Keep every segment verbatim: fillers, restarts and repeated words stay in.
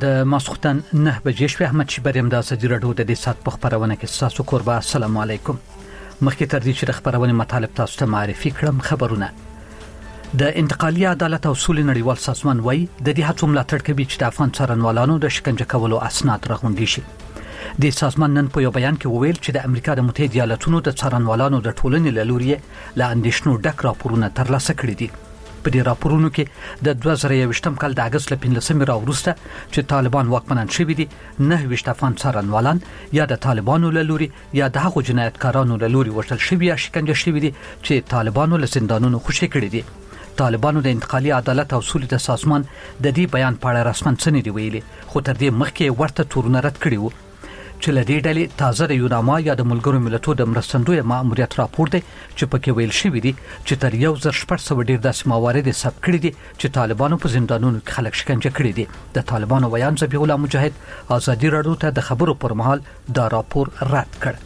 د ماسختن نه بجې شوې. احمد شیبریم د ازادي راډیو د دې سات په خبرونه کې تاسو قربا. السلام علیکم. مخکې تر دې چې د خبرونه مطالب تاسو ته معرفي کړم، خبرونه د انتقالي عدالت او سولې نړیوال سازمان وایي د دې هڅو ملاتړ کوي چې د افغان څارنوالانو د شکنجه کولو اسناد راغونډي شي. د سازمان نن په یو بیان کې وویل چې د امریکا د متحده ایالاتونو د څارنوالانو د ټولنې له لوري له اندېښنو ډک راپورونه ترلاسه کړي دي. په دې راپورونو کې د دوه زره یوویشتم کال د اگست له پنځلسمې راوروسته چې طالبان واکمنان شوي دي، نه ویشت افغان څارنوالان یا د طالبانو له لوري یا د هغو جنایتکارانو له لوري وژل شوي یا شکنجه شوي دي چې طالبانو له زندانونو خوشي کړي دي. طالبانو د انتقالي عدالت او سولې د سازمان د دې بیان په اړه رسماً څه نه دی ویلي، خو تر دې مخکې ورته تورونه رد کړي وو چې له دې ډلې تازه د یوناما یا د ملګرو ملتونو د مرستندوی ماموریت راپور دی چې پکې ویل شوی دی چې تر یو زر شپږ سوه ډیر داسې موارد ثبت کړي دي چې طالبانو په زندانونو کې خلک شکنجه کړي دي. د طالبانو ویان ذبیح الله مجاهد ازادي راډیو ته د خبرو پر مهال دا راپور رد کړ.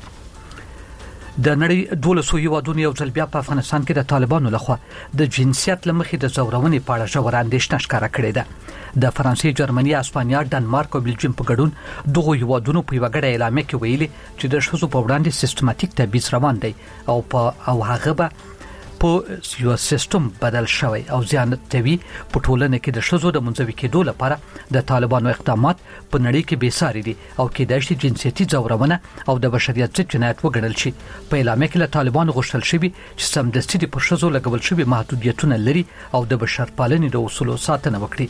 د نړۍ دولسو هیوادونو یو ځل بیا په افغانستان کې د طالبانو لخوا د جنسیت لمخې د زورونې په اړه ژوره اندېښنه ښکاره کړې ده. د فرانسې، جرمني، اسپانیا، ډنمارک او بلجیم په ګډون دغه هیوادونو په یوه ګډه اعلامیه کې ویلي چې د ښځو په وړاندې سیستماتیک تبعیض روان دی او په او هغه به په یو سیستم بدل شوی او زیانتوي په ټولنه کې د ښځو د منځوي کېدو لپاره د طالبانو اقدامات په نړۍ کې بې ساري دي او کېدای شي جنسیتي ځورونه او د بشریت ضد جنایت وګڼل شي. په اعلامیه کې له طالبانو غوښتل شوي چې سمدستي د پر ښځو لګول شوي محدودیتونه لري او د بشرپالنې د اصولو ساتنه وکړي.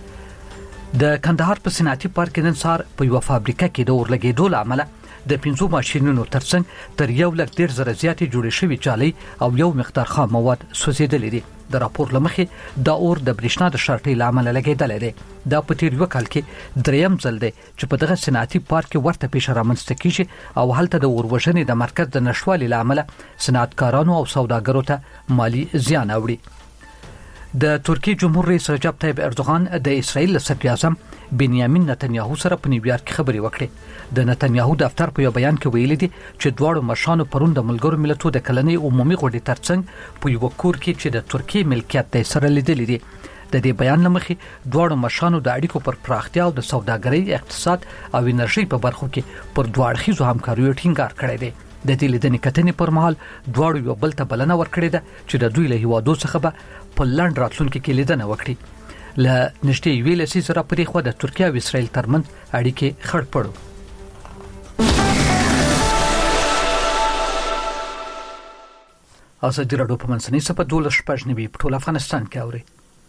د کندهار په صنعتي پارک کې نن سهار په یوه فابریکه کې د اورلګېدو له امله د پنځو ماشینونو ترڅنګ تر یو لک ډیر زره زیاتې جوړې شوې جالۍ او یو مقدار خام مواد سوځېدلې دي. د راپور له مخې دا اور د برېښنا د شارټۍ له امله لګېدلی دی. دا په تېر یوه کال کې دریم ځل دی چې په دغه صنعتي پارک کې ورته پیښه رامنځته کېږي او هلته د اور وژنې د مرکز د نشتوالي له امله صنعتکارانو او سوداګرو ته مالي زیان اوړي. د ترکیې جمهور رئیس رجب طیب اردوغان د اسرائیل صدر اعظم بنیامین نتنیاهو سره په نیویارک کې خبرې وکړې. د نتنیاهو دفتر په یو بیان کې ویلي دي چې دواړو مشرانو پرون د ملګرو ملتونو د کلنۍ عمومي غونډې ترڅنګ په یو کور کې چې د ترکیې ملکیت دی سره لیدلي دي. د دې بیان لمخې دواړو مشرانو د اړیکو پر پراختیا او د سوداګرۍ، اقتصاد او انرژي په برخو کې پر دوه اړخیزو همکاریو ټینګار کړی دی. د دې لیدنې کتنې پر مهال دواړو یو بل ته بلنه ورکړې ده چې د دوی له هیوادو څخه به په لنډ راتلونکي کې لیدنه وکړي. له نږدې یوې لسیزې راپورې خوا د ترکیې او اسرائیل ترمنځ اړیکې خړ پړو. ازادي راډیو په منځنۍ صفحه دولس شپږ نوي په ټول افغانستان کې اوري.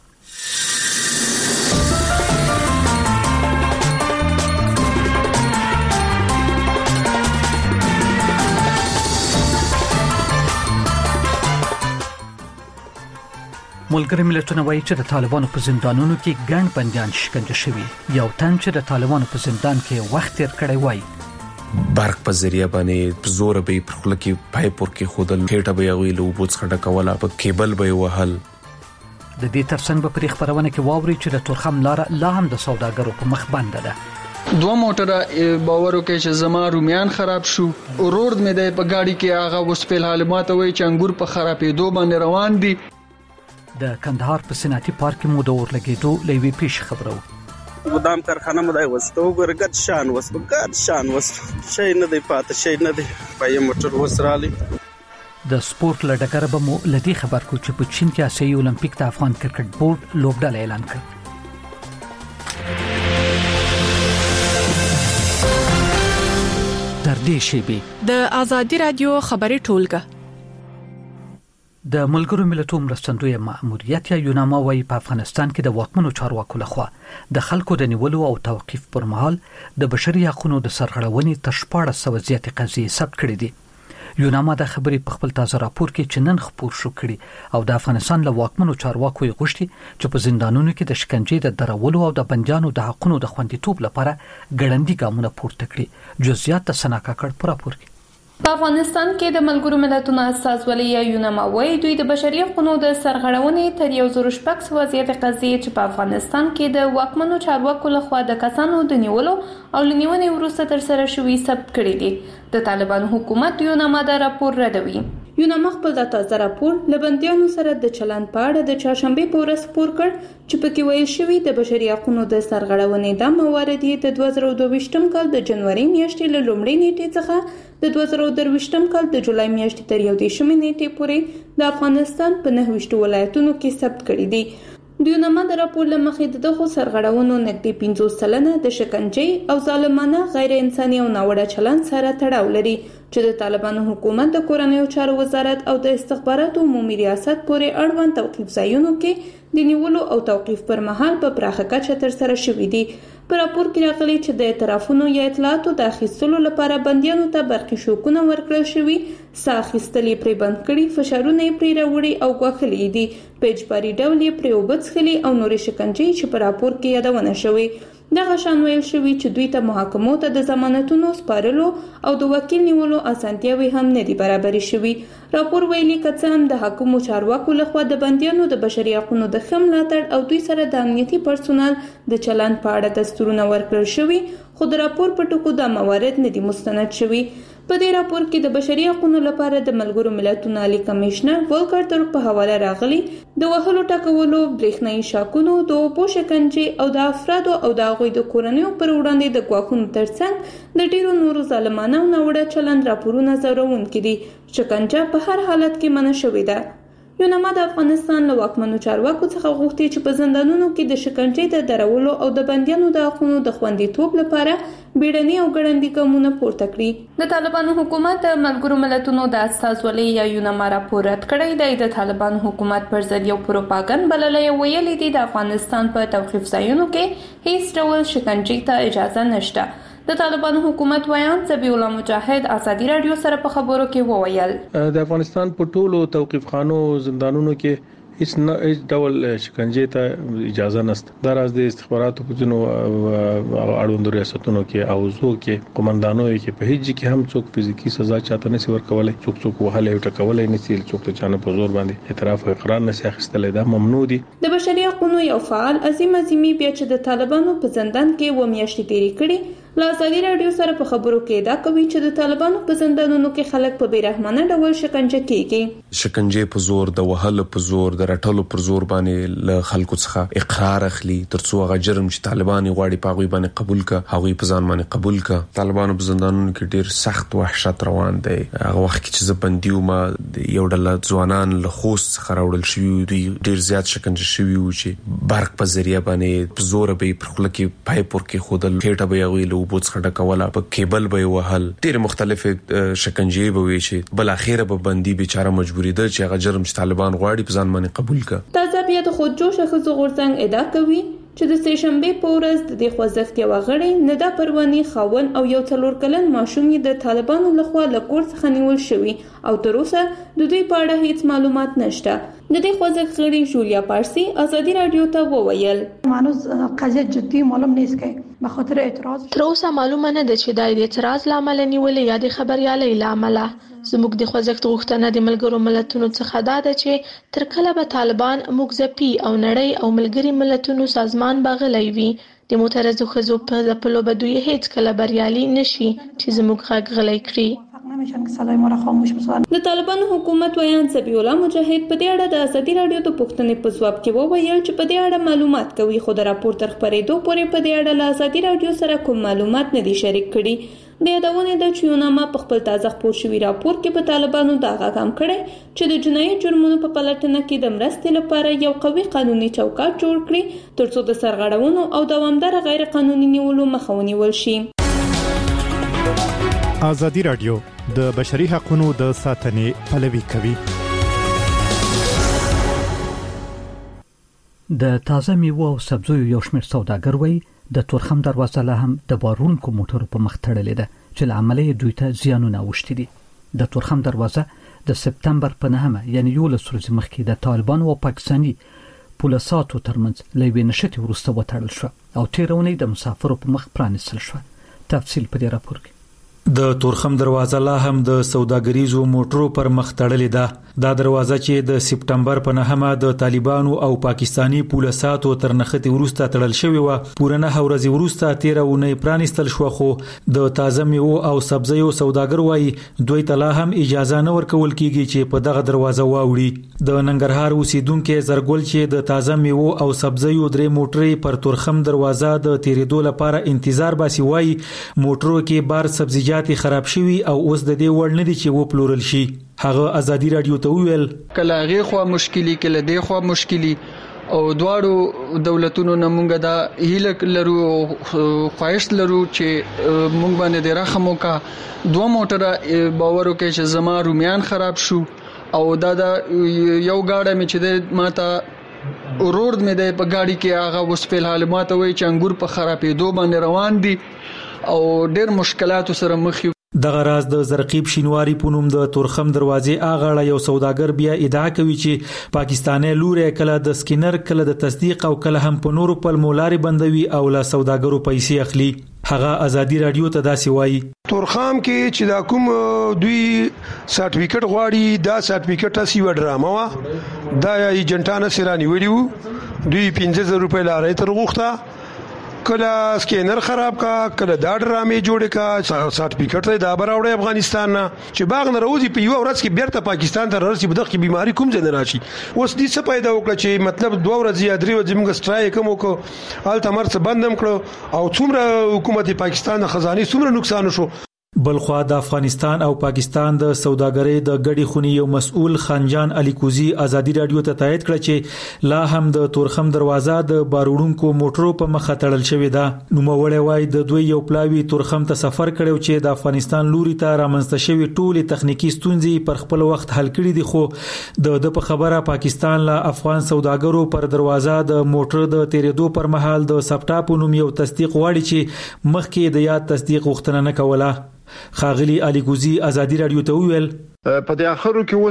ملګري ملتونه وایي چې د طالبانو په زندانونو کې ګڼ بندیان شکنجه شوي. یو تن چې د طالبانو په زندان کې وخت تیر کړی وایي برق په ذریعہ باندې زور به پر خپل کې پایپ ورکې خودل کېټه به یوي له وبوت څخه ډکوله په کیبل به وهل. د دې ترڅنګ به په خبرونه کې واوري چې د تورخم لار لا هم د سوداګرو په مخ بنده ده. دوه موټره باور وکړي چې زما رومیان خراب شو، روډ مې د په گاډي کې هغه وسپیل حالات وایي چې انګور په خرابېدو باندې روان دي. د کندهار په صنعتي پارک کې مو د اورلګېدو له یوې پیښې خبرو. ګدام کارخانه مو دی وسته وګرګد شان وس وګد شان وس شي نه دی پات شي نه دی پای موټر وسرالي. د سپورت له ډګره به مو لدی خبر کو چې په چین کې آسیایي اولمپیک د افغان کرکټ بورډ لوبډله اعلان کړ. تر دې شی د ازادي رادیو خبري ټولګه د ملګرو ملتونو مرستندوی ماموریت یا یوناما وايي په افغانستان کې د واکمنو چارواکو لخوا د خلکو د نیولو او توقيف پر مهال د بشري حقوقو د سرغړونې تر شپاړس سوه زیاتې قضیې ثبت کړې دي. یوناما د خبرې په خپل تازه راپور کې چې نن خپور شو کړي او د افغانستان له واکمنو چارواکو یې غوښتي چې په زندانونو کې د شکنجې د درولو او د بندیانو د حقوقو د خوندیتوب لپاره ګړندي ګامونه پورته کړي. جزئیات د سنا کاکړ په راپور کې. په افغانستان کې د ملګرو ملتونو اساسولي یا یوناما وايي دوی د بشري حقوقو د سرغړونې تر یو زر شپږ سوه زیاتې قضیې چې په افغانستان کې د واکمنو چارواکو لخوا د کسانو د نیولو او لنیونې وروسته ترسره شوي ثبت کړي دي. د طالبان حکومت یوناما دا راپور ردوي. یوناما خپل د تازه راپور لبندیانو سره د چلند په اړه د چهارشنبه په ورځ خپور کړ چې پکې ویل شوی د بشري حقوقو د سرغړونې د موارد د دوه زره دوه ویشتم کال د جنوري میاشتې له لومړۍ نیټې څخه د دوه زره درې ویشتم کال د جولای میاشتې تر یو دیرشمې نیټې پورې د افغانستان په نهه ویشت ولایتونو کې ثبت کړي دي. د یوناما د راپور له مخې د دغو سرغړونو نږدې پنځوس سلنه د شکنجې او ظالمانه غیر انساني او ناوړه چلند سره تړاو لري چې د طالبانو حکومت د کورنیو چارو وزارت او د استخباراتو عمومي ریاست پورې اړوند توقیف ځایونو کې د نیولو او توقیف پر مهال په پراخه کچه ترسره شوي دي. په راپور کې راغلي چې د اعترافونو یا اطلاعاتو د اخیستلو لپاره بندیانو ته برقي شوکونه ورکړل شوي، ساه اخیستل یې پرې بند کړي، فشارونه یې پرې راوړي او ګواښلي دي، په اجباري ډول یې پرې اوبه څښلي او نورې شکنجې چې په راپور کې یادونه شوې. دغه شان ویل شوي چې دوی ته محاکمو ته د ضمانتونو سپارلو او د وکیل نیولو اسانتیاوې هم نه دي برابرې شوي. راپور ویلي که څه هم د حکومو چارواکو لخوا د بندیانو د بشري حقوقو د ښه ملاتړ او دوی سره د امنیتي پرسونل د چلند په اړه دستورونه ورکړل شوي، خو د راپور په ټکو دا موارد نه دي مستند شوي. په دې راپور کې د بشري حقوقو لپاره د ملګرو ملتونو عالی کمشنر ولکر ترک په حواله راغلي د وهلو ټکولو، برېښنايي شاکونو، د اوبو شکنجې او د افرادو او د هغوی د کورنیو پر وړاندې د ګواښونو ترڅنګ د ډیرو نورو ظالمانه او ناوړه چلند راپورونه ځورونکي دي. شکنجه په هر حالت کې منع شوې ده. یوناما د افغانستان له واکمنو چارواکو څخه غوښتي چې په زندانونو کې د شکنجې د درولو او د بندیانو د حقوقو د خوندیتوب لپاره بیړني او ګړندي ګامونه پورته کړي. د طالبانو حکومت د ملګرو ملتونو د استازولۍ یا یوناما راپور رد کړی دی. د طالبانو حکومت پر ضد یو پروپاګند بللی ویلي دی د افغانستان په توقیف ځایونو کې هیڅ ډول شکنجې ته اجازه نشته. د طالبانو حکومت ویان ذبیح الله مجاهد ازادي رادیو سره په خبرو کې وویل د افغانستان په ټولو توقیف خانو زندانونو کې هیڅ نه هیڅ ډول شکنجې ته اجازه نشته. دا راز د استخباراتو په ځینو اړوندو ریاستونو کې او زو کې قومندانو کې په هیڅ کې هم څوک فزیکی سزا چاته نشي ورکولای، څوک څوک وهلې او ټکولای نشي، څوک ته چانه په زور باندې اعتراف او اقرار نشي اخیستلای. دا ممنوع دي. د بشري حقوقو یو فعال عظیم عظیمی بیا چې د طالبانو په زندان کې و میاشتې تیری کړي له ازادي رادیو سره په خبرو کې دا کوي چې د طالبانو په زندانونو کې خلک په بیرحمانه ډول شکنجه کیږي. شکنجه په زور، د وهلو په زور، د رټلو پر زور باندې له خلکو څخه اقرار اخلي ترڅو هغه جرم چې طالبان غواړي په هغه باندې قبول کړي، هغه په ځان باندې قبول کړي. طالبانو په زندانونو کې ډیر سخت وحشت روان دی. هغه وخت کې چې زبندیو ما یو ډله ځوانان له خوست څخه راوړل شوی، دوی ډیر زیات شکنجه شوی و چې برق په ذریعہ باندې په زور به پر خله کې پایپ ورکې خودل، کېټه به یو له وبوت څخه ډکوله، په کیبل به وهل، ډیر مختلف شکنجې به وي چې بل اخیره به بندي بیچاره مجبوری ده چې هغه جرم چې طالبان غواړي په ځان باندې قبول کړي. تازه بیا د خودجوش ښځو غورځنګ ادعا کوي چې د سه شنبه په ورځ د دې خوځښت یو غړی ندا پروانی خاون او یو څلور کلن ماشوم د طالبانو لخوا له کور څخه نیول شوی او تر اوسه د دوی په اړه هیڅ معلومات نشته. د دې خوځښت غړي جولیا پارسی ازادي رادیو ته وویل هنوز قضیه جدی معلوم نیست که به خاطر اعتراض تر اوسه معلومه نه ده چې د اعتراض لامل نیولې یا د خبريالۍ لامل. زموږ د خوځښت غوښتنه د ملګرو ملتونو څخه دا ده چې تر کله به طالبان موږ ځپي او نړۍ او ملګري ملتونو سازمان باغلی وي. د معترضو ښځو په ځپلو به دوی هیڅ کله بریالي نشي چې زموږ غږ غلی کړي. د طالبانو حکومت ویان ذبیح الله مجاهد په دې اړه د ازادي رادیو د پوښتنې په ځواب کې وویل چې په دې اړه معلومات کوي، خو د راپور تر خپرېدو پورې په دې اړه له ازادي رادیو سره کوم معلومات نه دي شریک کړي. د یادونې ده چې یوناما په خپل تازه خپور شوي راپور کې په طالبانو دا غږ هم کړی چې د جنایي جرمونو په پلټنه کې د مرستې لپاره یو قوي قانوني چوکاټ جوړ کړي ترڅو د سرغړونو او دوامداره غیر قانوني نیولو مخه ونیول شي. ازادي رادیو د بشري حقوقو د ساتنې پلوي کوي. د تازه میوه او سبزیو یو شمېر سوداګر وایي د تورخم دروازه له هم د بارونکو موټرو په مخ تړلې ده چې له امله دوی ته زیانونه اوښتي دي. د تورخم دروازه د سپتمبر په نهمه یعنی یولس ورځې مخکې د طالبانو او پاکستاني پولیساتو ترمنځ له یوې نښتې وروسته وتړل شو او تېره اونۍ د مسافرو په مخ پرانیستل شو. تفصیل په دې راپور کې. د تورخم دروازه لا هم د سوداګریزو موټرو پر مخ تړلې ده. دا دروازه چې د سپټمبر په نهمه د طالبانو او پاکستانی پولیساتو تر نښتې وروسته تړل شوې و، پوره نه ورځې وروسته تیره اونۍ پرانیستل شو، خو د تازه میوو او سبزیو سوداګر وایي دوی ته لا هم اجازه نه ورکول کیږي چې په دغه دروازه واوړي. د ننګرهار اوسیدونکو زرګل چې د تازه میوو او سبزیو درې موټرې پر تورخم دروازه د تیریدو لپاره انتظار باسي وایي موټرو کې بار سبزیجات خراب شوي او اوس د دې وړ نه دي چې و پلورل شي. هغه ازادي رادیو ته ویل کله هغه خو مشکلي کله دې خو مشکلي او دواړو دولتونو نه مونږ دا هیله لرو خواهش لرو چې مونږ باندې د رحم وکا دوه موټره باور وکړي چې زما رومیان خراب شو او دا دا یو گاډه می چې ماته روډ می د په گاډي کې هغه اوس په حال ماته وای چې انګور په خرابېدو باندې روان دي او ډېر مشکلات سره مخ یو. دغه راز د زرقیب شینواری په نوم د تورخم دروازې اغاړه یو سوداګر بیا ادعا کوي چې پاکستاني لوري کله د سکینر کله د تصدیق او کله هم په نورو په مولاري بندوي او لا سوداګرو پیسې اخلي. هغه ازادي رادیو ته داسې وایي تورخم کې چې دا کوم دوی سرټیفیکټ غواړي دا سرټیفیکټ اسی و ډرامه وا دا ایجنټانه سرانی ویلو دوی پنځه زره روپۍ لارې تر غوښته کله سکینر خراب کا کله دا ډرامې جوړه کا سرټیفیکټ دا براوړې افغانستان نه چې باغ نه راوځي په یو ورځ کې بیرته پاکستان ته راشي په دغه بیماری کوم ځای نه راشي. اوس دې څه پیدا وکړه چې مطلب دوه ورځې یا درې ورځې موږ سټرایک کوم وکړو الته مرڅ بندم کړو او څومره حکومت پاکستان خزانه څومره نقصان شو. بلخوا د افغانستان او پاکستان د سوداګرۍ د غړي خونی یو مسؤل خانجان علي کوزي ازادي رادیو ته تایید کړ چې لا هم د تورخم دروازه د باروړونکو موټرو په مخ تړل شوې ده. نو مولوي وای د دوی یو پلاوی تورخم ته سفر کړو چې د افغانستان لوري ته رامنځته شوی ټولې تخنیکی ستونزې پر خپل وخت حل کړي دي، خو د د په خبره پاکستان لا افغان سوداګرو پر دروازه د موټر د تیریدو پر مهال د سپټا په نوم یو تصدیق غواړي چې مخکې د یاد تصدیق غوښتنه نه کوله. خاغلی علي کوزي ازادي رادیو ته ویل په دې اخرو کې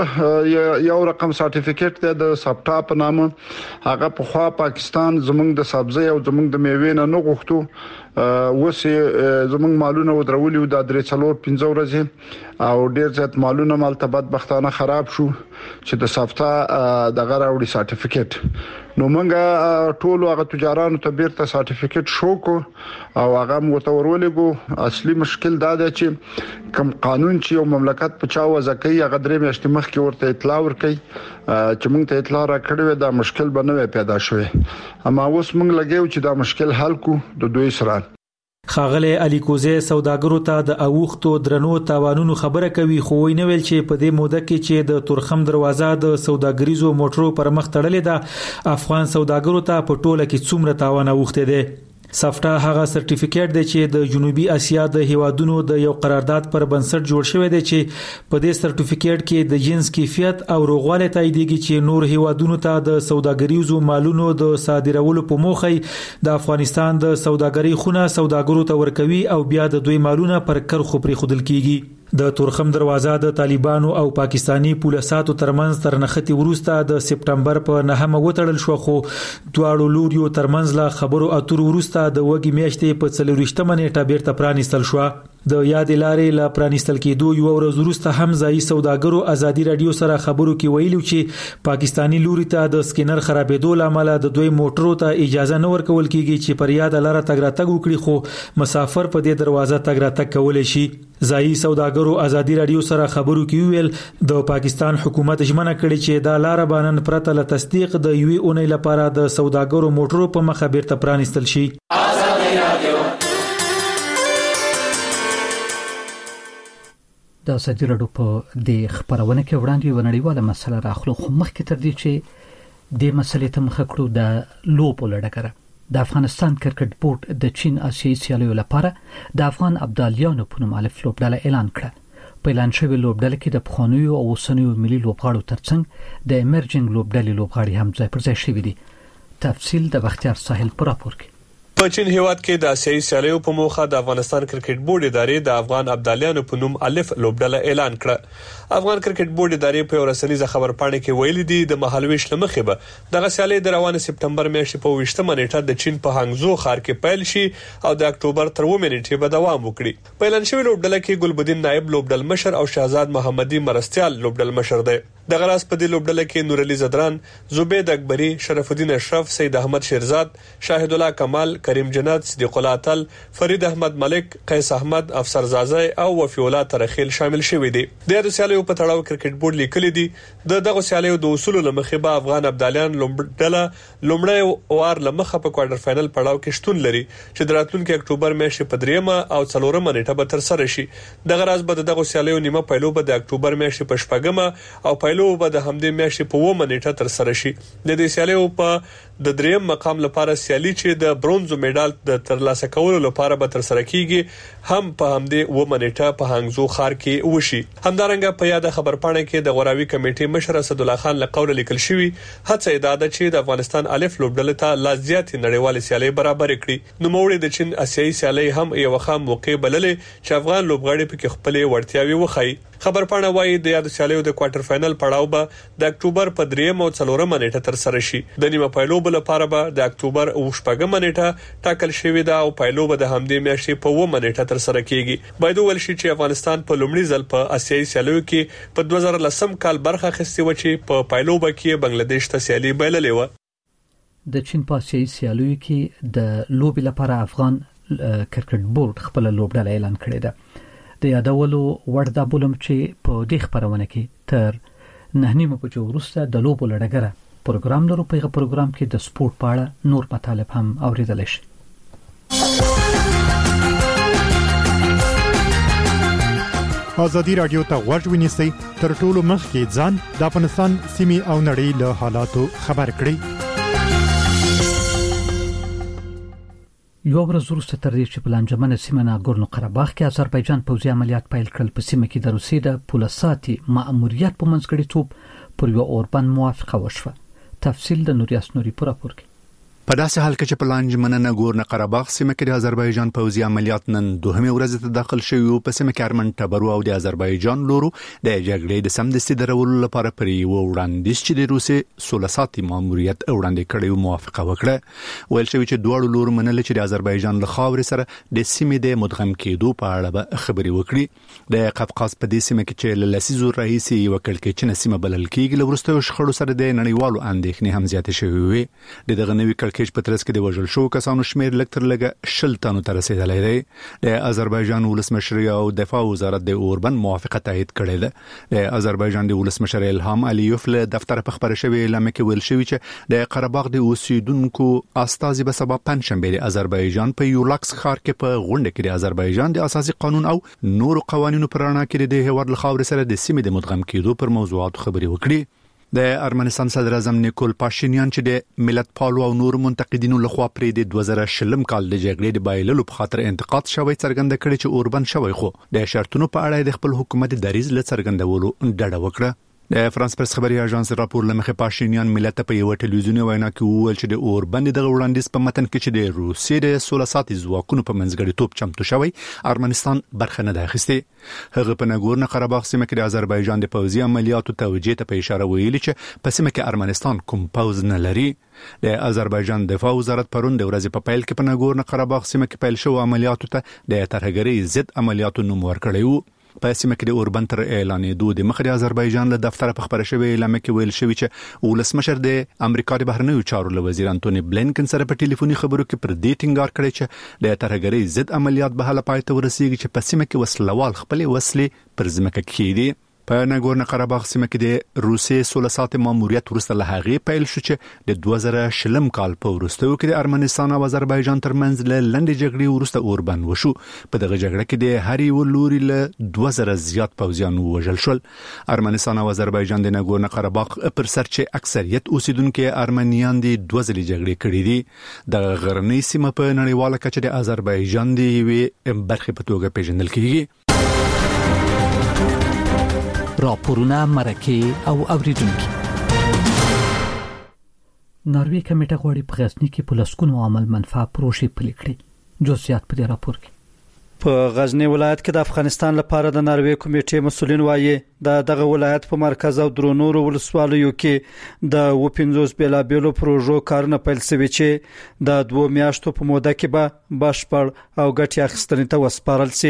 اوس یو رقم سرټیفیکټ د سپټا په نامه هغه په خوا پاکستان زمونږ د سبزی او زمونږ د میوې نه نه غوښتو اوس زمونږ مالونه ودرولي د درې څلور پنځه ورځې او ډیر زیات مالونه مالته بدبختانه خراب شو چې د سپټا دغه راوړي سرټیفیکټ. نو موږ ټول هغه تجارانو ته بیرته سرټیفیکټ شو کو او هغه متورولګو. اصلي مشکل دا دی چې کوم قانون چې یو مملکت په چا وځي هغه درې میاشتې مخکې ورته اطلاع ورکړي چې موږ ته اطلاع راکړې دا مشکل به نه پیدا شوي، اما اوس موږ لګیو چې دا مشکل حل کو د دوی سره. خاغلی علي کوزي سوداګرو ته د اوختو درنو تاوانونو خبره کوي، خو ویني ویل چې په دې موده کې چې د تورخم دروازه د سوداګریزو موټرو پر مخ تړلې ده افغان سوداګرو ته په ټوله کې څومره تاوان اوخته دي. سفټا هغه سرټیفیکټ دی چې د جنوبي اسیا د هیوادونو د یو قرارداد پر بنسټ جوړ شوی دی چې په دې سرټیفیکټ کې د جنس کیفیت او روغواله تاییدېږي چې نور هیوادونو ته د سوداګریزو مالونو د صادرولو په موخه د افغانستان د سوداګرۍ خونه سوداګرو ته ورکوي او بیا د دوی مالونه پر کرخو پرې خودل کیږي. د تورخم دروازه د طالبانو او پاکستانی پولیساتو ترمنځ تر نښتې وروسته د سپټمبر په نهمه وتړل شو، خو دواړو لوریو ترمنځ لا خبرو اترو وروسته د وګي میاشتې په څلورویشتمه نیټه بیرته پرانیستل شو. د یاد لارې لا پرانیستل کېدو یو ورځ وروسته هم ځای سوداګرو ازادي رادیو سره خبرو کې ویلو چې پاکستانی لوري ته د سکینر خرابېدو لامل د دوی موټرو ته اجازه نه ورکول کیږي چې پر یاد لاره تګ راتګ وکړي، خو مسافر په دې دروازه تګ راتګ کولای شي. ځای سوداګرو ازادي رادیو سره خبرو کې ویل د پاکستان حکومت ژمنه کړې چې دا لار بانن پرته له تصدیق د یوې اونۍ لپاره د سوداګرو موټرو په مخه بیرته پرانیستل شي. ازادي رادیو د ازادي رادیو په د خبرونه کې وړاندې یو نړیواله مسله راخلو، خو مخکې تر دې چې د مسلې ته مخ کړو د لوبو لړګره د افغانستان کرکټ بورډ د چین آسیایي سیالیو لپاره د افغان ابدالیانو په نوم الف لوبډله اعلان کړه. په اعلان شوی لوبډله کې د پخوانیو او اوسنیو ملي لوبغاړو ترڅنګ د ایمرجنګ لوبډلې لوبغاړي هم ځای پر ځای شوي دي. تفصیل د بختیار ساحل پر راپور کې. په په چین هیواد کې د آسیایي سیالیو په موخه د افغانستان کرکټ بورډ ادارې د افغان ابدالیانو په نوم الف لوبډله اعلان کړه. افغان کرکټ بورډ ادارې په ورسنیزه خبرپاڼه کې ویلي دي د مهالويش لمخې به دغه سیالي د روانه سپتمبر میاشتې په ویشتمه نیټه د چین په هانګزو ښار کې پیل شي او د اکتوبر تر اوومې نیټې به دوام وکړي. په اعلان شوی لوبډله کې ګلبدین نائب لوبډل مشر او شهزاد محمدي مرستيال لوبډل مشر دی. دغه راس په دې لوبډله کې نور علي زدران، زبید اکبری، شرف الدین اشرف، سید احمد شیرزاد، شاهد الله کمال، کریم جنت، صدیق الله اتل، فرید احمد ملک، قیس احمد، افسر زازی او وفی الله ترخیل شامل شوي دي. د سیالیو په تړاو کرکټ بورډ لیکلي دي د دغه سیالیو د اصول لمخې به افغان ابدالیان لوبډله لومړی وار لمخه په کوارټر فائنل پړاو کې شتون لري چې د راتلونکي اکتوبر میاشتې په دریمه او څلورمه نیټه به تر سره شي. دغه راز به دغه سیالیو نیمه پایلو به د اکتوبر میاشتې په شپږمه او پایلو به د همدې میاشتې په اوومه نیټه تر سره شي. د دې سیالیو په د دریم مقام لپاره سیالي چې د برونز میډال د ترلاسه کولو لپاره به تر سره کیږي هم په همدې اوومه نیټه په هانګزو ښار کې وشي. همدارنګه په یاد خبرپاڼه کې د غوراوي کمیټې مشر اسد الله خان له قوله لیکل شوی هڅه ادا ده چې د افغانستان الف لوبډله ته لا زیاتې نړیوال سیالي برابر کړي. نو موړي د چین آسیایي سیالي هم یو خام موقع بللې چې افغان لوبغاړي په کې خپل وړتیاوي وخایي. خبرپاڼه وايي د یاد سیالیو د کوارټر فائنل پړاو به د اکتوبر په دریم او څلورمه نیټه تر سره شي. د نیمه پایلو بل لپاره به د اکتوبر او شپږمه نیټه ټاکل شوې ده او پایلو به د همدې میاشتې په اوومه نیټه تر سره کیږي. باید ول شي چې افغانستان په لومړي ځل په آسیایي سیالیو کې په دوه زره لسم کال برخه اخیستې و چې په پایلو به کې بنگلاديش ته سیالي بایللې و. د چین په آسیایي سیالیو کې د لوبي لپاره افغان کرکټ بورډ خپل لوبډله اعلان کړې ده. د یادولو وړ دا بولم چې په دې خبرونه کې تر نه نیمه بجو وروسته د لوبو لړګره پروګرام لرو. په پروګرام کې د سپورت په اړه نور مطالب هم اوریدل شي. ازادي رادیو ته غوږ ونیسئ تر ټولو مخکې ځان د افغانستان سیمې او نړۍ له حالاتو خبر کړئ. یو ورځ وروسته تر دې چې په لانجمنه سیمه ناګورنو قرهباغ کې آذربایجان پوځي عملیات پیل کړل، په سیمه کې د روسیې د پولساتي مأموریت په منځګړیتوب پر یو اوربند موافقه وشوه. تفصیل د نوریاس نوري په راپور کې. په داسې حال کې چې په لانجمنه ناګورنو قرهباغ سیمه کې د آذربایجان پوځي عملیات نن دوهمه ورځ ته داخل شوی او په سیمه کې ارمن ټبرو او د آذربایجان لورو د جګړې د سمدستي درولو لپاره پر یو وړاندیز چې د روسي سولساتي ماموریت وړاندې کړی موافقه وکړه. ویل شوی چې دوه لورو منل چې د آذربایجان له خاورې سره د سیمې د مدغم کېدو په اړه به خبرې وکړي. د قفقاز په دې سیمه کې چې له لسیزو راهیسې یو کلکچنه سیمه بلل کېږي له وروسته شخړو سره د نړیوالو اندېښنې هم زیاتې شوې وي. دغه نوې کلکچ په ترڅ کې د وژل شو کسانو شمیر لږ تر لږه شل تنو ته رسیدلی دی. د آذربایجان ولسمشر او دفاع وزارت د اوربند موافقه تایید کړې ده. د آذربایجان د ولسمشر الهام الیوف له دفتر په خبره شوی اعلان کې ویل شوی چې د قرهباغ د اوسیدونکو استازي به سبا پنځشنبه د آذربایجان په یولاکس ښار کې په غونډه کې د آذربایجان د اساسي قانون او نورو قوانینو پر اړه کې د هیواد له خاورې سره د سیمې د مدغم کېدو پر موضوعاتو خبرې وکړي. د ارمنستان صدر اعظم نیکول پاشینیان چې د ملت پالو او نور منتقدینو لخوا پرې د دوه زره شلم کال د جګړې د بایللو په خاطر انتقاد شوی څرګنده کړي چې اوربند شوی خو د شرطونو په اړه د خپل حکومت دریځ ل څرګندولو ډډه وکړه. د فرانس پرس خبري اژانس راپور لمخې پاشینیان ملت په یو ټلویزیوني وینا کې وویل چې د اوربند د وړاندیز په متن کې چې د روسیې د سولساتي ځواکونو په منځګړیتوب چمتو شوی ارمنستان برخه نه ده اخیستې. هغه په ناګورنو قرهباغ سیمه کې د آذربایجان د پوځي عملیاتو توجیه ته په اشاره ویلي چې په سیمه کې ارمنستان کوم پوځ نه لري. د آذربایجان دفاع وزارت پرون د ورځې په پیل کې په ناګورنو قرهباغ سیمه کې پیل شو عملیاتو ته د ترهګرۍ ضد عملیاتو نوم ورکړی وو. په سیمه کې د اوربند تر اعلانېدو د مخ د آذربایجان له دفتر په خبره شوی اعلان کې ویل شوی چې ولسمشر د امریکا د بهرنیو چارو له وزیر انټونی بلینکن سره په ټلیفوني خبرو کې پر دې ټینګار کړی چې د ترهګرۍ ضد عملیات به هله پای ته ورسیږي چې په سیمه کې وسلوال خپل وسلې پر ځمکه کېږي. په ناګورنو قرهباغ سیمه کې د روسي سولساتي ماموریت ورسته له هغې پیل شو چې د دوه زره شلم کال په وروستیو کې د ارمنستان او آذربایجان ترمنځ له لنډې جګړې وروسته اوربند وشو. په دغه جګړه کې د هر یو لوري له دوه زره زیات پوځیان ووژل شول. ارمنستان او آذربایجان د ناګورنو قرهباغ پر سر چې اکثریت اوسیدونکو ارمنیان دي دوه ځلې جګړې کړې دي. د غرنۍ سیمه په نړیواله کچه د آذربایجان د یوې برخې په توګه پیژندل کیږي. راپورونه مرکه او اوریدونکو ناروی کمیټه غواړي په غزنی کې په لسکونو عمل منفعه پروژې پلي کړي. جزئیات په دې راپور کې. په غزنی ولایت کې د افغانستان لپاره د ناروی کمیټې مسولین وایي د دغه ولایت په مرکز او درونورو ولسوالیو کې د و پنځوس بیلابېلو پروژو کارونه پیل شوي چې د دوه میاشتو په موده کې به بشپړ او ګټې اخیستنې ته وسپارل شي.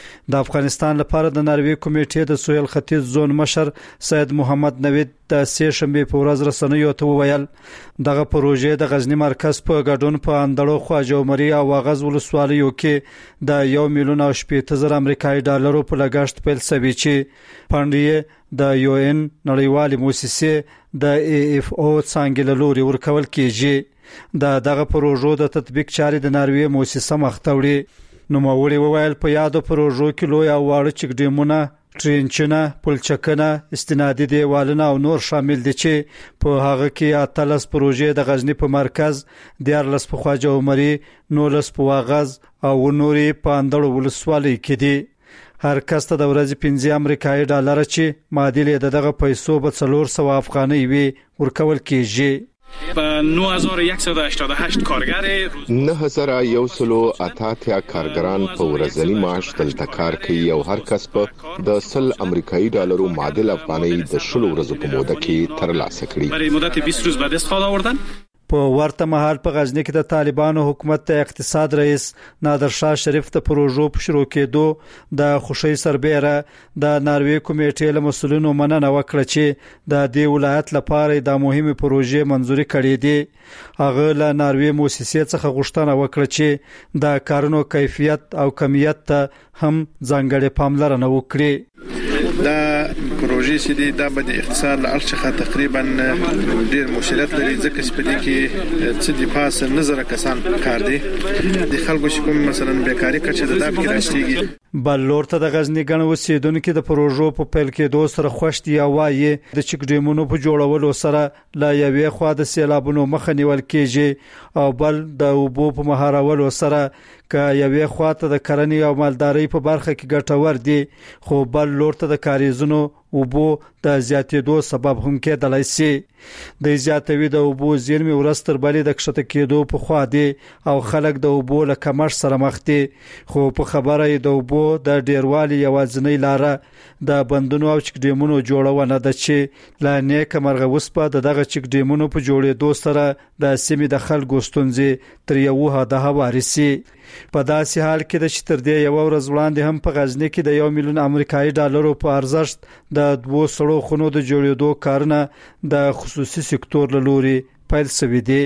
د افغانستان لپاره د ناروی کمیټې د سویل ختیځ زون مشر سید محمد نوید د سه شنبه په ورځ رسنیو ته وویل دغه پروژې د غزنی مرکز په ګډون په اندړو خواجو مری او واغز ولسوالیو کې د یو میلیون او شپږ زره امریکایي ډالرو په لګښت پیل شوی چې پاندې د یو ان نړیوالې موسسې د ای اف او څنګه له لوري ورکول کیږي. د دغه پروژو د تطبیق چارې د ناروی موسسه مختوړي. نو موري وویل په یادو پروژو کې لوی او واړه چک ډیمونه، ټرینچونه، پلچکونه، استنادي دیوالونه او نور شامل دي چې په هغه کې اتلس پروژې د غزنی په مرکز، دیارلس په خواجه عمري، نولس په واغز او نوري په اندړو ولسوالۍ کې دي. هر کس ته د ورځې پنځه امریکایي ډالر چې معادل دغه پیسو به څلور سوه افغانۍ وي ورکول کیږي. نه هزار و صد و هشتاد و هشت کارگر نه هزار و صد و اتیا کارګران په ورځنی معاش دلته کار کوي او هر کس په د سل امریکایي ډالرو معادل افغانۍ د شلو ورځو په موده کې ترلاسه کړي. برای مدت بیست روز به دست آوردن. په ورته مهال په غزنی کې د طالبانو حکومت د اقتصاد رئیس نادر شاه شریف ته پروژو په شروع کېدو د خوشی سربېره د ناروی کمیټې له مسولینو مننه وکړه چې د دې ولایت لپاره د مهمه پروژې منځوري کړې دي. هغه له ناروی موسسې څخه غوښتنه وکړه چې د کارونو کیفیت او کمیت ته هم ځانګړې پاملرنه وکړي. دا پروژې چې دي د بد اقتصاد له ارشخه تقریبا ډیر موثریت لري ځکه چې په دې کې څه دی پاس نظر کسان کار دي د خلکو چې کوم مثلا بیکاری کچې د داب کې راځيږي. بل لور ته د غزنی غن اوسیدونکو د پروژو په پیل کې سره خوشتي یا وایي د چک ډیمونو په جوړولو سره لا یوې خوا د سیلابونو مخه نیول کېږي او بل د اوبو په مهارولو سره که یوې خوا ته د کرنې او مالدارۍ په برخه کې ګټور دي خو بل لور ته د کاریزونو اوبو د زیاتېدو سبب هم کېدلای شي. د زیاتوي د اوبو زیرمې ورستر بلې د کښته کېدو په خوا دي او خلک د اوبو له کمښت سره مخ دي. خو په خبره د اوبو د ډیروالي یوازینۍ لاره د بندونو او چک ډیمونو جوړونه ده چې لا نیک مرغه وسپه دغه چک ډیمونو په جوړېدو سره د سیمې د خلکو ستونزې تر یو حده هوارسي. په داسې حال کې د چې تر دې یو ورځ وړاندې هم په غزنی کې د یو میلیون امریکایي ډالرو په ارزښت د دوه سړو خونو د جوړېدو کارونه د خصوصي سکتور له لوري پیل شوي دي.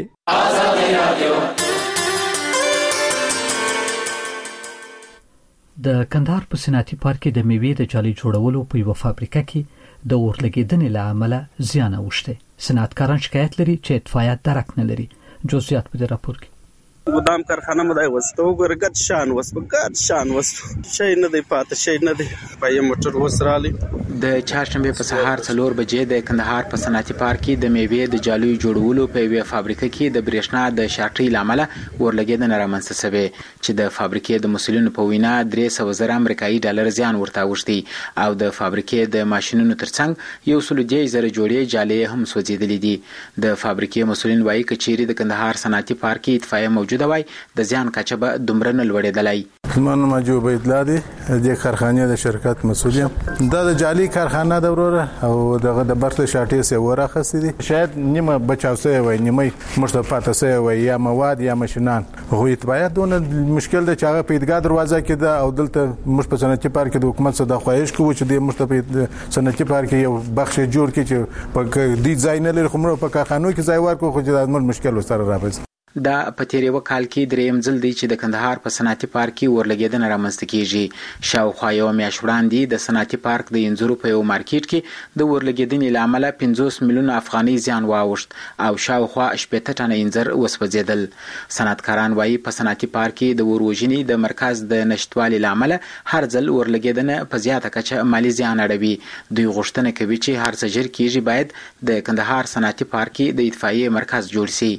د کندهار په صنعتي پارک کې د میوې د جالي جوړولو په یو فابریکه کې د اور لګیدنې له امله زیان اوښته. صنعتکاران شکایت لري چې اطفائیه درک نه لري. جزئیات په راپور کې. ګدام کارخانه مدای وسته وګور ګد شان وس ګد شان وس شي نه دی پات شي نه دی پای موټر وسرالي. د چهارشنبه په سهار څلور بجې د کندهار په صنعتي پارک کې د میوې د جالو جوړولو په یوه فابریکه کې د برېښنا د شارټۍ لامل ورلګیدنه رامنځته شوه چې د فابریکې د مسولینو په وینا درې سوه زره امریکایي ډالر زیان ورته اوښتي او د فابریکې د ماشينونو ترڅنګ یو سل دېرش زره جوړې جالې هم سوځېدلې دي. د فابریکې مسولین وایي کچېری د کندهار صنعتي پارک کې اطفائیه موجوده وای د زیان کچه به دومره نه لوړېدلای. زمانو ماجو بيدلا دي د کارخانې د شرکت مسؤل یم. دا د جالي کارخانه د وروره او دغه د برتل شاټي سه ورخصې دي. شاید نیمه بچاوسه وای نیمه مشتفاته سه وای یا مواد یا ماشينان. خو باید دونه مشکل د چاغه پیدګا دروازه کې ده او دلته مش په صنعتي پارک د حکومت څخه د خواهش کوو چې د مشتفید صنعتي پارک یو بخش جوړ کړي چې په دې ځای نه لري خمر په کارخانو کې ځای ورکو خو د عمل مشکل سره راځي. دا په تیرې وکال کې دریم ځل دی چې د کندهار په صنعتي پارک کې ورلګیدنه رامنځته کیږي. شاوخوا یو میاشت وړاندې د صنعتي پارک د انځورو په یو مارکیټ کې د ورلګیدنې له امله پنځوس میلیون افغانۍ زیان واوښت او شاوخوا شپږ ټنه انځر وسوځېدل. صنعتکاران وایي په صنعتي پارک کې د وروژنې د مرکز د نشټوالي له امله هر ځل ورلګیدنه په زیاته کچه مالی زیان اړوي. دوی غوښتنه کوي چې هر څه ژر کیږي باید د کندهار صنعتي پارک کې د اطفائیه مرکز جوړ شي.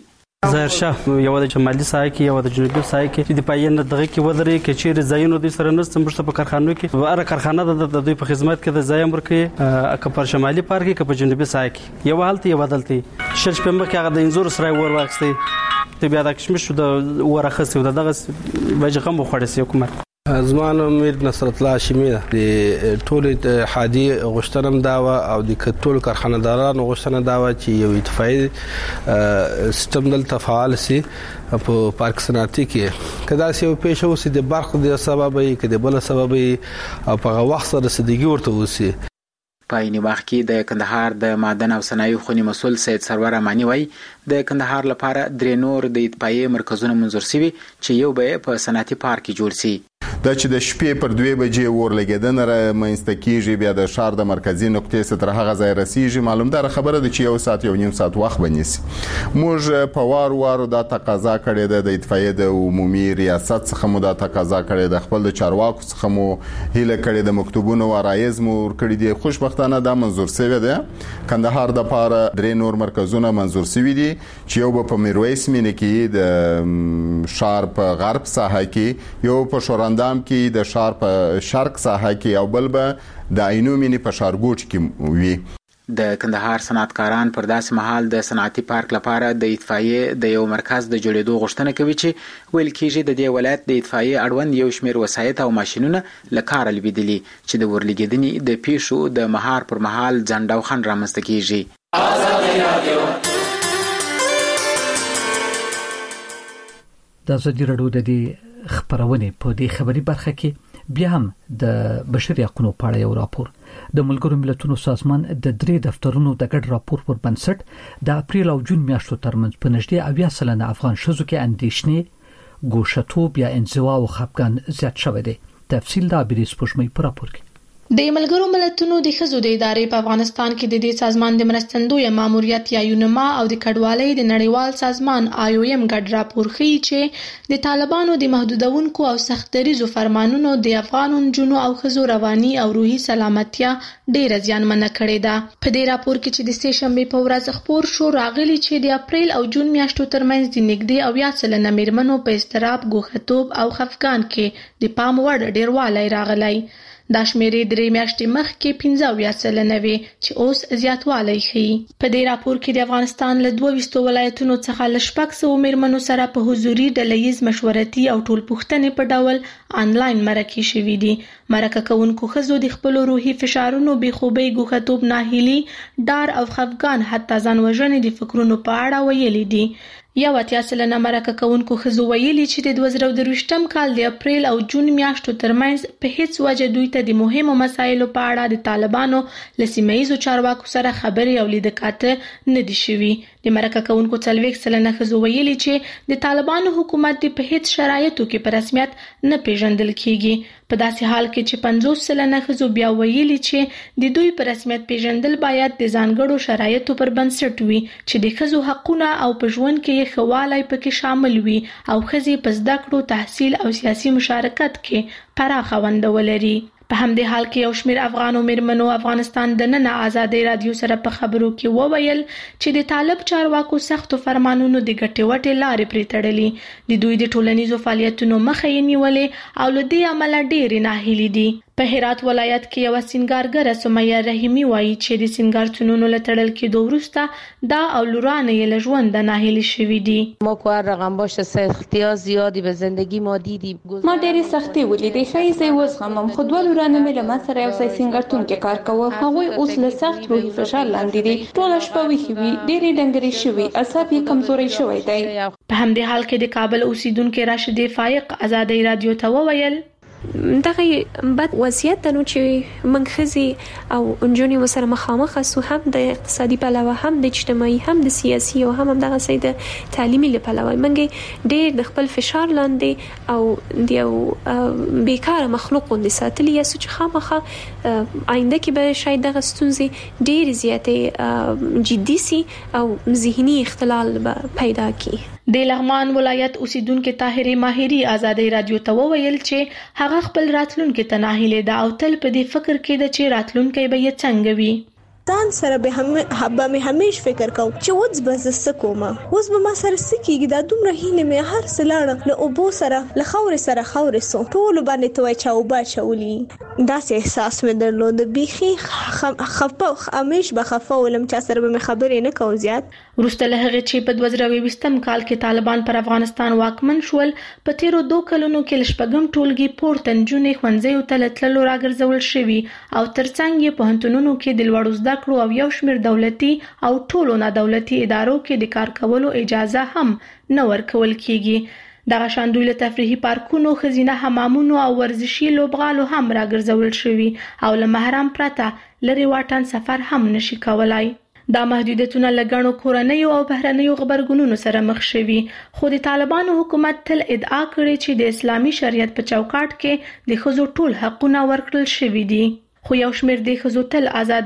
ظاهر شاه یو د شمالي ساحه کې یو د جنوبي ساحه کې چې د پاین دغه کې ودرې کې چې زاینو د سره نست مرسته په کارخانو کې واره کارخانه د دوی په خدمت کې د زایم ورکې اکه پر شمالي پارک کې په جنوبي ساحه کې یو حالت یو بدلتي شش په مخ هغه د انزور سره ور واخستي ته بیا د کشمش د ورخصي دغه وجه هم خوړسي حکومت زمان امید نصرت الله هاشمي د ټول اتحادی غشتنم داوا او د ټول کارخانه‌دارانو غشتنه داوا چې یو اتفاقی سیستم دل تفعال سي په پارک صنعتي کې کدا سي پیښه اوسې د برق د سببي کې د بل سببي او په وخت سره رسیدګي ورته اوسي. په یوه وخت کې د کندهار د معدن او صنایع خونی مسول سید سرور امانی وای د کندهار لپاره درې نور د اتفاقی مرکزونه منظور شوي چې یو به په صنعتي پارک کې جوړ شي. دا چې د شپې پر دوه بجې ور لګیدنه را مینځته کیږي بیا د شهر د مرکزی نقطې څخه تر هغه ځای رسیږي معلومدار خبره ده چې یو ساعت یو نیم ساعت وخت بنیسي. موږ په وار وارو دا تقاضا کړې ده د اتفاقیه د عمومي ریاست څخه مو دا تقاضا کړې ده خپل د چارواکو څخه مو هیله کړې د مکتوبونو ورایز مو کړې دي خوشبختانه دا منظور شوی ده. کندهار د پاره درې نور مرکزونه منظور شوي دي چې یو په میرویس مینه کې د شهر په غرب ساحه کې یو په شورنده کې د شهر په شرق ساحه کې او بل به د عینو مینی په شارګوټ کې وي. د کندهار صنعتکاران پر داسې مهال د صنعتي پارک لپاره د اتفاقیه د یو مرکز د جوړېدو غوښتنه کوي چې ویل کېږي د دې ولایت د اتفاقیه اړوند یو شمېر وسایط او ماشينونه له کاره لوېدلي چې د ورلګېدنې د پیښو د مهار پر مهال ځنډ او خنډ رامنځته کېږي. د ازادي راډیو د دې خبرونه په دې خبري برخه کې بیا هم د بشري حقوقو په اړه یو راپور د ملګرو ملتونو سازمان د درې دفترونو د ګډ راپور پر بنسټ د اپریل او جون میاشتو ترمنځ په نږدې اویا سلنه افغان شذو کې اندېښنې ګوښتوب یا انزوا او خپګان زیات شوی دی. تفصیل دا بریس پښمې پر راپور کې د ملګرو ملتونو د ښځو د ادارې په افغانستان کې د دې سازمان د مرستندوی ماموریت یا یونما او د کډوالۍ د نړیوال سازمان آی او ایم ګډ راپور ښیي چې د طالبانو د محدودونکو او سختدریزو فرمانونو د افغان نجونو او ښځو رواني او روحي سلامتیا ډېره زیانمنه کړې ده. په دې راپور کې چې د سې شنبې په ورځ خپور شو راغلي چې د اپریل او جون میاشتو ترمنځ د نږدې اویا سلنه میرمنو په اضطراب ګوښتوب او خفګان کې د پام وړ ډېروالی راغلی. دا شمیرې درې میاشتې مخکې پنځه اویا سلنه وي چې اوس زیاتوالی ښیي. په دې راپور کې د افغانستان له دوه ویشتو ولایتونو څخه له شپږ سوو میرمنو سره په حضوري ډلهییز مشورتي او ټولپوښتنې په ډول آنلاین مرکې شوي دي. مرکه کوونکو ښځو د خپلو روحي فشارونو، بې خوبۍ، ګوښتوب، ناهیلي، ډار او خفګان حتی ځان وژنې د فکرونو په اړه ویلي دي. یو اتیا سلنه مرکه کوونکو ښځو ویلي چې د دوه زره درویشتم کال د اپریل او جون میاشتو ترمنځ په هیڅ وجه دوی ته د مهمو مسایلو په اړه د طالبانو له سیمه ییزو چارواکو سره خبرې او لیدکاته نه دي شوي. د مرکه کوونکو څلوېښت سلنه ښځو ویلي چې د طالبانو حکومت د په هیڅ شرایطو کې په رسمیت نه پیژندل کیږي. په داسې حال کې چې پنځوس سلنه ښځو بیا ویلي چې د دوی په رسمیت پیژندل باید د ځانګړو شرایطو پر بنسټ وي چې د ښځو حقونه او په ژوند کې یې ښه والی پکې شامل وي او ښځې په زده کړو، تحصیل او سیاسي مشارکت کې پراخه ونډه ولري. په همدې حال کې یو شمېر افغانو میرمنو افغانستان د نن ازادي رادیو سره په خبرو کې وویل چې د طالب چارواکو سختو فرمانونو د ګټې وټې لارې پرې تړلي، د دوی د ټولنیزو فعالیتونو مخه یې نیولې او له دې امله ډېرې ناهیلې دي. په هرات ولایت کې یو سینګارګره سمیه رحیمی وایي چې د سینګارتونونو له تړل کېدو وروسته دا او لورانه یې له ژونده ناهیلې شوي دي. ما که هر رقم باشه سختی‌ها زیادی به زندگی ما دیدیم. ما ډېرې سختۍ ولیدې، ښایي زه یې وزغمم، خو دوه لورانه مې له ما سره یو ځای سینګارتون کې کار کوه. هغوی اوس له سخت روحي فشار لاندې دي، ټوله شپه ویښې وي، ډېرې ډنګرې شوي، اعصاب یې کمزوری شوی دی. په همدې حال کې د کابل اوسیدونکو راشد فایق ازادي رادیو ته وویل دغه بد وضعیت نو چې موږ ښځې او نجونې ورسره مخامخ سو، هم د اقتصادي پلوه، هم د اجتماعي، هم د سیاسي او هم همدغه سي د تعلیمي پلوه موږ ډېر د خپل فشار لاندې او د یو بیکاره مخلوق غوندې ساتلي یو چې خامخه آینده کې به شاید دغه ستونزې ډېرې زیاتې جدي سي او ذهني اختلال به پیدا کړي. د لغمان ولایت اوسیدونکو طاهره ماهری ازادي رادیو ته وویل چې هغه خپل راتلونکو ته ناهیله ده او تل په دې فکر کې ده چې راتلونکي به یې څنګه وي. ځان سره به هم به مې همیش فکر کو چې وڅ به زه کومه اوس به ما سره سکیږي دا دومره هینه مې هر سلاړه له اوبو سره له خاور سره خاور سو ټول باندې توای چا وبا چولي دا سه احساس مې درلود بيخي خفه همیش به خفه ولم چې سره به خبرې نه کوم زیات ورسته له هغه چې په دوه زره ویشتم کال کې طالبان پر افغانستان واکمن شول په تیرو دوه کلونو کې لشپګم ټولګي پورتن جونې خوندزي تلتللو راګرځول شوی او ترڅنګ یې په هنتونونو کې د لوړو زده کړو او یو شمېر دولتي او ټولو نه دولتي ادارو کې د کار کولو اجازه هم نه ورکول کیږي دغه شاندوی له تفریحي پارکونو خزینه حمامونو او ورزشي لوبغالو هم راګرځول شوی او له محرم پرته لري واټن سفر هم نشي کولای دا محدودیتونه لګڼو کورنۍ او بهرنیو خبرګونونو سره مخ شوي خو د طالبانو حکومت تل ادعا کړې چې د اسلامي شریعت په چوکاټ کې د ښځو ټول حقونه ورکړل شوي دي خو یو شمېر د ښځو تل آزاد